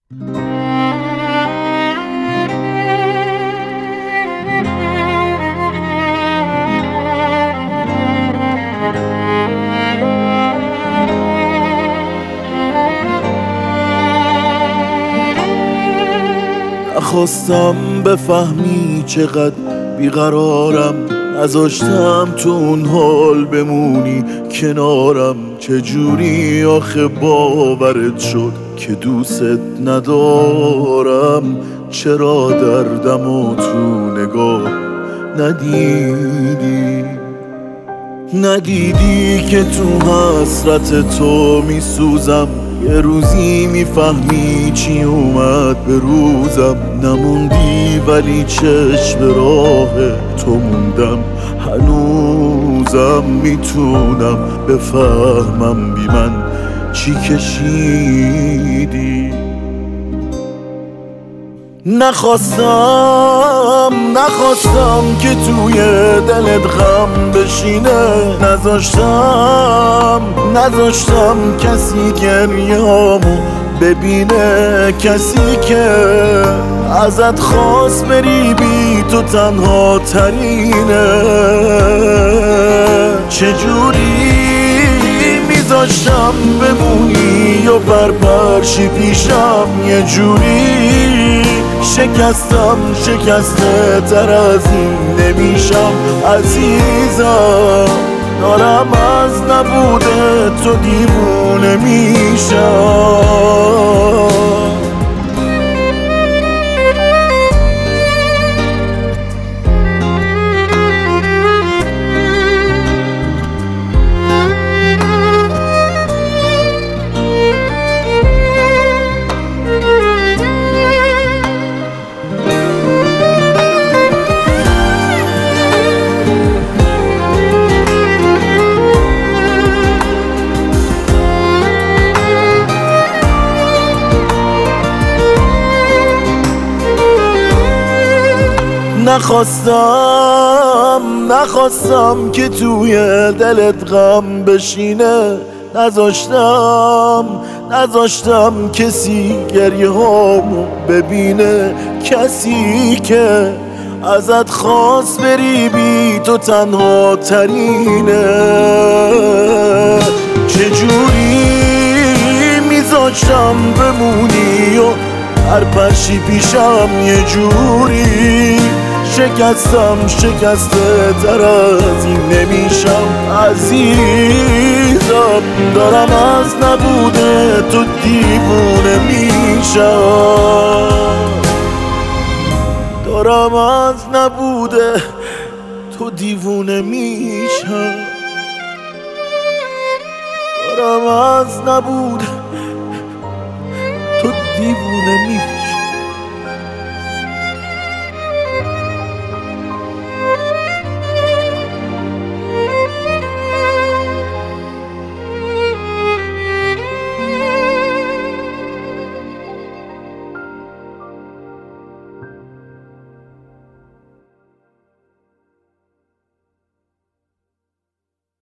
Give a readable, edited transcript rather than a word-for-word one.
نخواستم بفهمی چقدر بیقرارم، نذاشتم تو اون حال بمونی کنارم. چجوری آخه باورت شد که دوست ندارم؟ چرا دردمو تو نگاه ندیدی که تو حسرت تو میسوزم؟ یه روزی میفهمی چی اومد به روزم. نموندی ولی چشم راه تو موندم، هنوزم میتونم بفهمم بی من چی کشیدی. نخواستم که توی دلت غم بشینه، نذاشتم کسی گریه‌هامو ببینه، کسی که ازت خواست بری بی تو تنها ترینه. چجوری میذاشتم بمونی و برپرشی پیشم؟ یه جوری شکسته تر از این نمیشم عزیزم. دارم از نبوده تو دیوونه میشم. نخواستم که توی دلت غم بشینه، نذاشتم کسی گریه هامو ببینه، کسی که ازت خواست بری بی تو تنها ترینه. چجوری میذاشتم بمونی و هر پرشی پیشم؟ یه جوری شکسته تر از این نمیشم عزیزم. دارم از نبوده تو دیوونه میشم، دارم از نبوده تو دیوونه میشم، دارم از نبوده تو دیوونه میشم.